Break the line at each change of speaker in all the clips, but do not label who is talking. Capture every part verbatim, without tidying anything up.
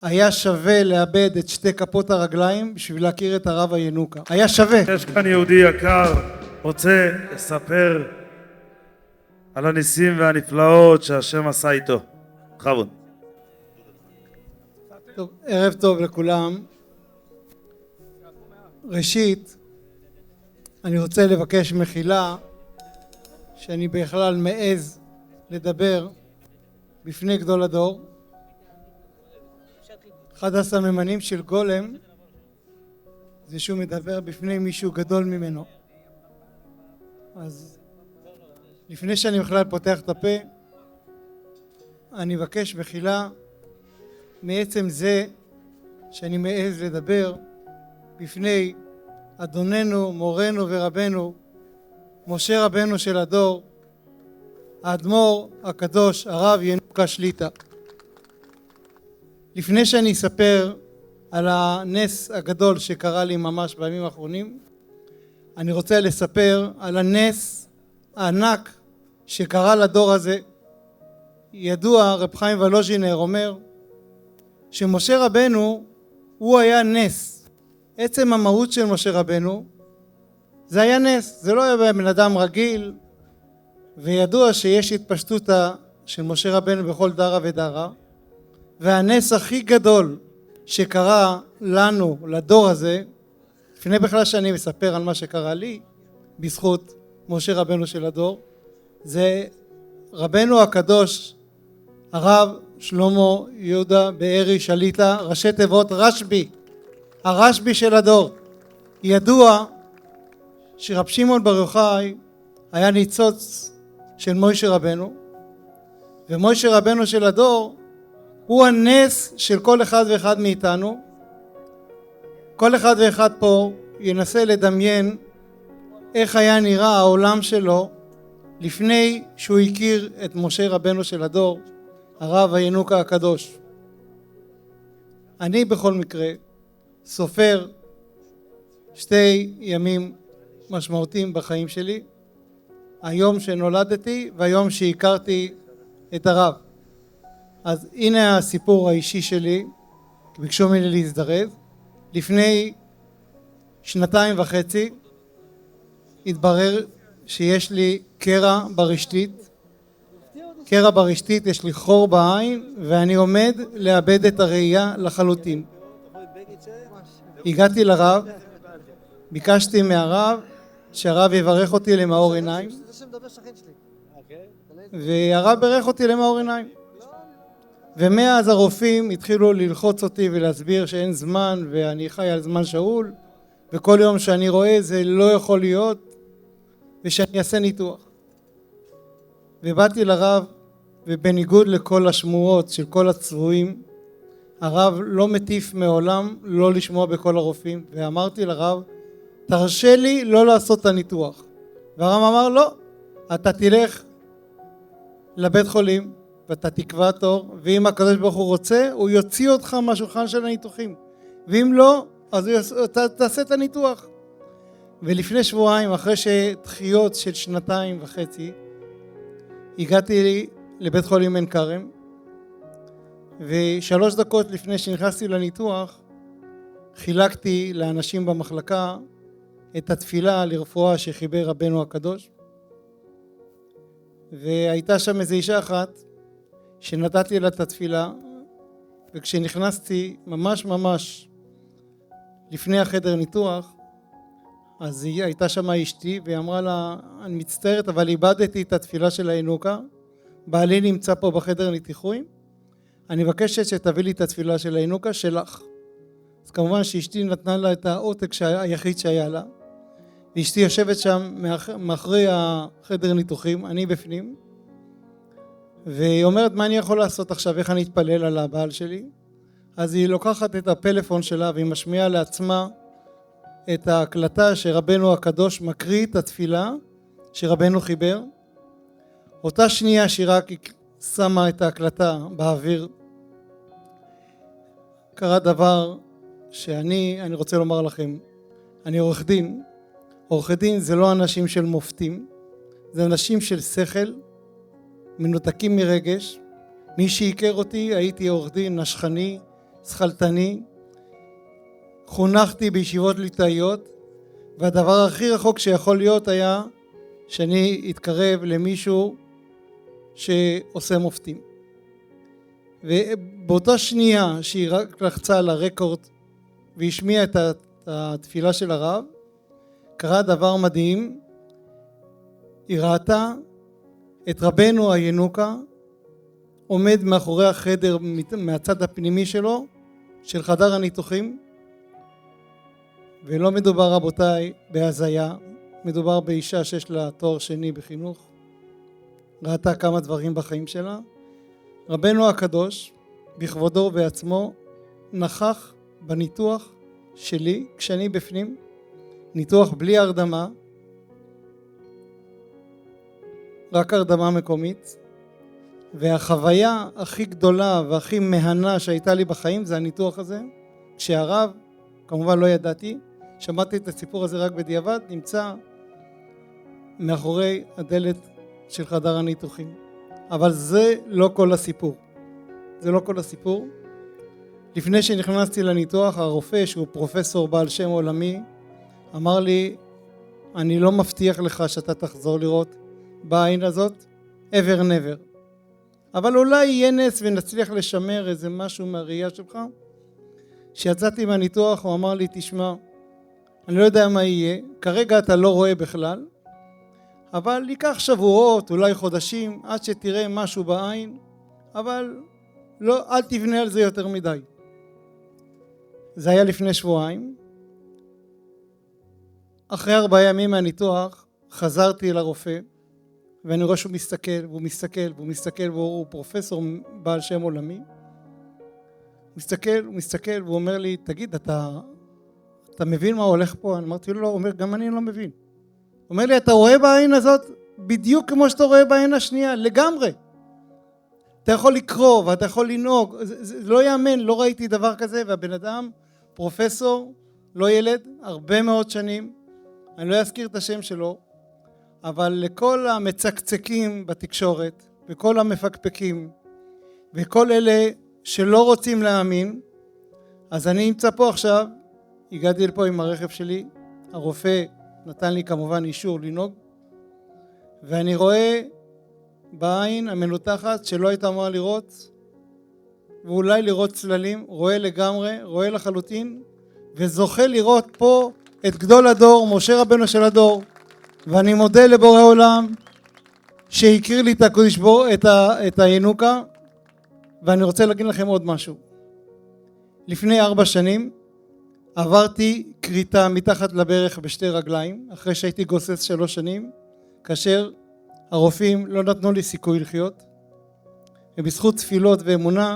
היה שווה לאבד את שתי כפות הרגליים בשביל להכיר את הרב הינוקה. היה שווה.
יש כאן יהודי יקר, רוצה לספר על הניסים והנפלאות שהשם עשה איתו. בכבוד.
טוב, ערב טוב לכולם. ראשית, אני רוצה לבקש מחילה שאני בכלל מעז לדבר בפני גדול הדור. אחד הסממנים של גולם זה שהוא מדבר בפני מישהו גדול ממנו. אז לפני שאני בכלל פותח את הפה, אני מבקש מחילה מעצם זה שאני מעז לדבר בפני אדוננו, מורנו ורבנו, משה רבנו של הדור, האדמו"ר הקדוש הרב ינוקה שליט"א. לפני שאני אספר על הנס הגדול שקרה לי ממש בימים האחרונים, אני רוצה לספר על הנס הענק שקרה לדור הזה. ידוע, רב חיים וולוז'ינר אומר שמשה רבנו הוא היה נס. עצם המהות של משה רבנו זה היה נס, זה לא היה בן אדם רגיל, וידוע שיש התפשטות של משה רבנו בכל דרה ודרה, והנס הכי גדול שקרה לנו, לדור הזה, לפני בכלל שאני מספר על מה שקרה לי בזכות משה רבנו של הדור, זה רבנו הקדוש הרב שלמה יהודה בארי שליט"א, ראשי תיבות רשב"י, הרשב"י של הדור. ידוע שרב שמעון בר יוחאי היה ניצוץ של מוישה רבנו, ומוישה רבנו של הדור הוא הנס של כל אחד ואחד מאיתנו. כל אחד ואחד פה ינסה לדמיין איך היה נראה העולם שלו לפני שהוא הכיר את משה רבנו של הדור, הרב הינוקה הקדוש. אני בכל מקרה סופר שתי ימים משמעותיים בחיים שלי, היום שנולדתי והיום שהכרתי את הרב. אז הנה הסיפור האישי שלי, ביקשו ממני להזדרז. לפני שנתיים וחצי התברר שיש לי קרע ברשתית, קרע ברשתית, יש לי חור בעין ואני עומד לאבד את הראייה לחלוטין. הגעתי לרב, ביקשתי מהרב שהרב יברך אותי למאור עיניים, והרב ברך אותי למאור עיניים. ומאז הרופאים התחילו ללחוץ אותי ולהסביר שאין זמן ואני חי על זמן שאול, וכל יום שאני רואה זה לא יכול להיות, ושאני אעשה ניתוח. ובאתי לרב, ובניגוד לכל השמועות של כל הצבועים, הרב לא מטיף מעולם לא לשמוע בכל הרופאים, ואמרתי לרב, תרשה לי לא לעשות את הניתוח. והרב אמר, לא, אתה תלך לבית חולים ואתה תקבע תור, ואם הקדוש ברוך הוא רוצה הוא יוציא אותך מהשולחן של הניתוחים, ואם לא אז אתה תעשה את הניתוח. ולפני שבועיים, אחרי שדחיות של שנתיים וחצי, הגעתי לבית חולים עין כרם, ושלוש דקות לפני שנכנסתי לניתוח חילקתי לאנשים במחלקה את התפילה לרפואה שחיבר רבנו הקדוש, והייתה שם איזו אישה אחת שנתתי לה את התפילה, וכשנכנסתי ממש ממש לפני החדר ניתוח, אז היא הייתה שם אשתי, והיא אמרה לה, אני מצטערת אבל איבדתי את התפילה של הינוקה, בעלי נמצא פה בחדר ניתוחים, אני מבקשת שתביא לי את התפילה של הינוקה שלך. אז כמובן שאשתי נתנה לה את העותק היחיד שהיה לה, ואשתי יושבת שם מאחורי החדר ניתוחים, אני בפנים, והיא אומרת, מה אני יכול לעשות עכשיו, איך אני אתפלל על הבעל שלי? אז היא לוקחת את הפלאפון שלה והיא משמיעה לעצמה את ההקלטה שרבנו הקדוש מקריא את התפילה שרבנו חיבר. אותה שנייה שהיא רק שמה את ההקלטה באוויר, קרה דבר שאני אני רוצה לומר לכם. אני עורך דין. עורך דין זה לא אנשים של מופתים, זה אנשים של שכל, מנותקים מרגש. מי שהכיר אותי, הייתי עורך דין נשכני, שכלתני, חונכתי בישיבות ליטאיות, והדבר הכי רחוק שיכול להיות היה שאני אתקרב למישהו שעושה מופתים. ובאותה שנייה שהיא רק לחצה על הרקורד והשמיעה את התפילה של הרב, קרה דבר מדהים. היא ראתה את רבנו הינוקה עומד מאחורי החדר מהצד הפנימי שלו, של חדר הניתוחים, ולא מדובר רבותיי בהזיה, מדובר באישה שיש לה תואר שני בחינוך, ראתה כמה דברים בחיים שלה. רבנו הקדוש בכבודו ובעצמו נכח בניתוח שלי כשאני בפנים, ניתוח בלי הרדמה, רק הרדמה מקומית, והחוויה הכי גדולה והכי מהנה שהייתה לי בחיים זה הניתוח הזה. כשהרב, כמובן לא ידעתי, שמעתי את הסיפור הזה רק בדיעבד, נמצא מאחורי הדלת של חדר הניתוחים. אבל זה לא כל הסיפור. זה לא כל הסיפור. לפני שנכנסתי לניתוח, הרופא שהוא פרופסור בעל שם עולמי אמר לי, אני לא מבטיח לך שאתה תחזור לראות בעין הזאת ever never, אבל אולי יהיה נס ונצליח לשמר איזה משהו מהראייה שלך. כשיצאתי מהניתוח הוא אמר לי, תשמע, אני לא יודע מה יהיה, כרגע אתה לא רואה בכלל, אבל ייקח שבועות, אולי חודשים, עד שתראה משהו בעין, אבל לא, אל תבנה על זה יותר מדי. זה היה לפני שבועיים. אחרי ארבעה ימים מהניתוח חזרתי לרופא, ואני רואה שהוא מסתכל, והוא מסתכל, והוא מסתכל, והוא פרופסור בעל שם עולמי. הוא מסתכל, הוא מסתכל, והוא אומר לי, תגיד, אתה, אתה מבין מה הולך פה? אני אמרתי לו, לא, הוא אומר, גם אני לא מבין. הוא אומר לי, אתה רואה בעין הזאת בדיוק כמו שאתה רואה בעין השנייה, לגמרי. אתה יכול לקרוא ואתה יכול לנהוג, זה, זה, זה לא יאמן, לא ראיתי דבר כזה, והבן אדם, פרופסור, לא ילד, הרבה מאוד שנים, אני לא אזכיר את השם שלו, אבל לכל המצקצקים בתקשורת, וכל המפקפקים, וכל אלה שלא רוצים להאמין, אז אני נמצא פה עכשיו, הגעתי לפה עם הרכב שלי, הרופא נתן לי כמובן אישור לנהוג, ואני רואה בעין המנותחת שלא הייתה אמורה לראות, ואולי לראות צללים, רואה לגמרי, רואה לחלוטין, וזוכה לראות פה את גדול הדור, משה רבנו של הדור, ואני מודה לבורא עולם שהכיר לי את הקודש בו, את, ה, את הינוקה. ואני רוצה להגיד לכם עוד משהו. לפני ארבע שנים עברתי קריטה מתחת לברך בשתי רגליים, אחרי שהייתי גוסס שלוש שנים, כאשר הרופאים לא נתנו לי סיכוי לחיות, ובזכות תפילות ואמונה,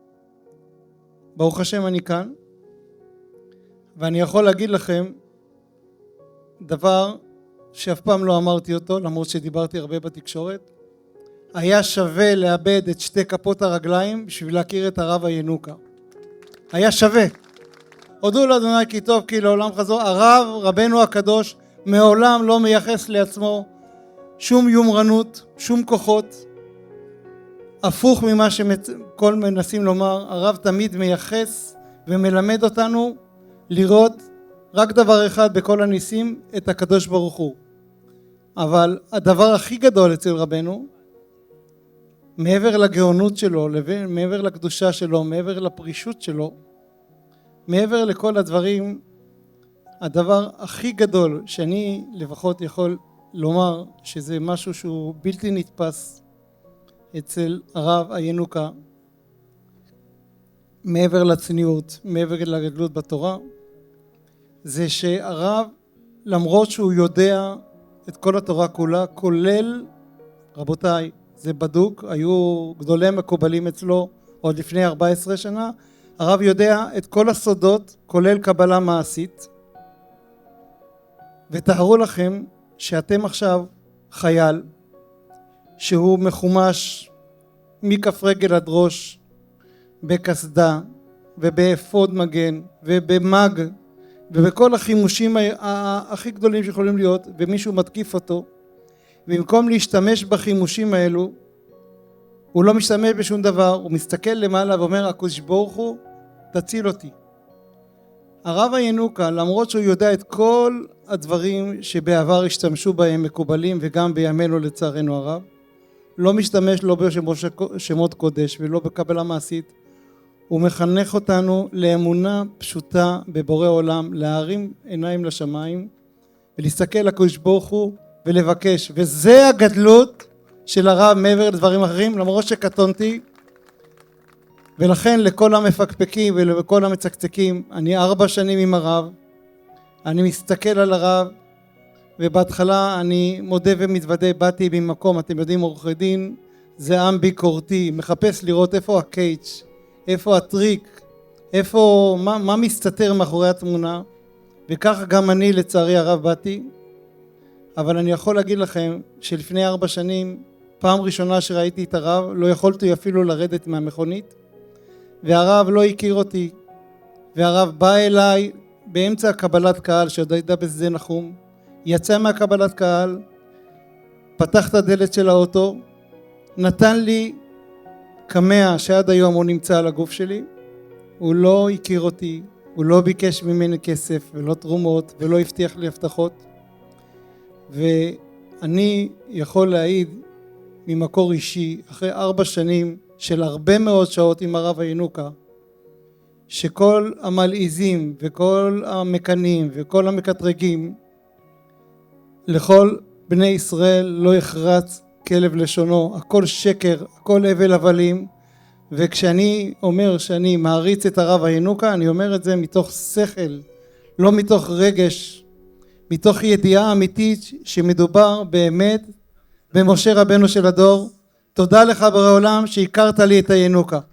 ברוך השם אני כאן, ואני יכול להגיד לכם דבר שאף פעם לא אמרתי אותו, למרות שדיברתי הרבה בתקשורת. היה שווה לאבד את שתי כפות הרגליים בשביל להכיר את הרב הינוקה. היה שווה. הודו לאדוני כי טוב כי לעולם חזור. הרב רבנו הקדוש מעולם לא מייחס לעצמו שום יומרנות, שום כוחות. הפוך ממה שכל מנסים לומר, הרב תמיד מייחס ומלמד אותנו לראות רק דבר אחד בכל הניסים, את הקדוש ברוך הוא. אבל הדבר הכי גדול אצל רבנו, מעבר לגאונות שלו, מעבר לקדושה שלו, מעבר לפרישות שלו, מעבר לכל הדברים, הדבר הכי גדול שאני לפחות יכול לומר שזה משהו שהוא בלתי נתפס אצל הרב הינוקה, מעבר לצניעות, מעבר לגדלות בתורה, זה שהרב, למרות שהוא יודע את כל התורה כולה, כולל, רבותיי, זה בדוק, היו גדולי מקובלים אצלו עוד לפני ארבע עשרה שנה, הרב יודע את כל הסודות, כולל קבלה מעשית. ותארו לכם שאתם עכשיו חייל, שהוא מחומש מכף רגל עד ראש, בקסדה, ובאפוד מגן, ובמג, ובכל החימושים הכי גדולים שיכולים להיות, ומישהו מתקיף אותו, ובמקום להשתמש בחימושים האלו, הוא לא משתמש בשום דבר, הוא מסתכל למעלה ואומר, הקדוש ברוך הוא תציל אותי. הרב הינוקה, למרות שהוא יודע את כל הדברים שבעבר השתמשו בהם מקובלים וגם בימינו לצערנו הרב, לא משתמש לא בשמות קודש ולא בקבלה מעשית. הוא מחנך אותנו לאמונה פשוטה בבורא עולם, להרים עיניים לשמיים ולהסתכל לקדוש ברוך הוא ולבקש, וזה הגדלות של הרב מעבר לדברים אחרים, למרות שקטונתי. ולכן לכל המפקפקים ולכל המצקצקים, אני ארבע שנים עם הרב, אני מסתכל על הרב, ובהתחלה אני מודה ומתוודה, באתי ממקום, אתם יודעים, עורכי דין זה עם ביקורתי, מחפש לראות איפה הקייץ', איפה הטריק, איפה, מה, מה מסתתר מאחורי התמונה, וכך גם אני לצערי הרב באתי. אבל אני יכול להגיד לכם שלפני ארבע שנים, פעם ראשונה שראיתי את הרב, לא יכולתי אפילו לרדת מהמכונית, והרב לא הכיר אותי, והרב בא אליי באמצע קבלת קהל שעוד הייתה בשדה נחום, יצא מהקבלת קהל, פתח את הדלת של האוטו, נתן לי קמע שעד היום הוא נמצא על הגוף שלי, הוא לא הכיר אותי, הוא לא ביקש ממני כסף ולא תרומות ולא הבטיח לי הבטחות, ואני יכול להעיד ממקור אישי אחרי ארבע שנים של הרבה מאוד שעות עם הרב הינוקה, שכל המלעיזים וכל המקנים וכל המקטרגים, לכל בני ישראל לא יחרץ כלב לשונו, הכל שקר, הכל הבל הבלים. וכשאני אומר שאני מעריץ את הרב הינוקה, אני אומר את זה מתוך שכל, לא מתוך רגש, מתוך ידיעה אמיתית שמדובר באמת במשה רבנו של הדור. תודה לך בורא עולם שהכרת לי את הינוקה.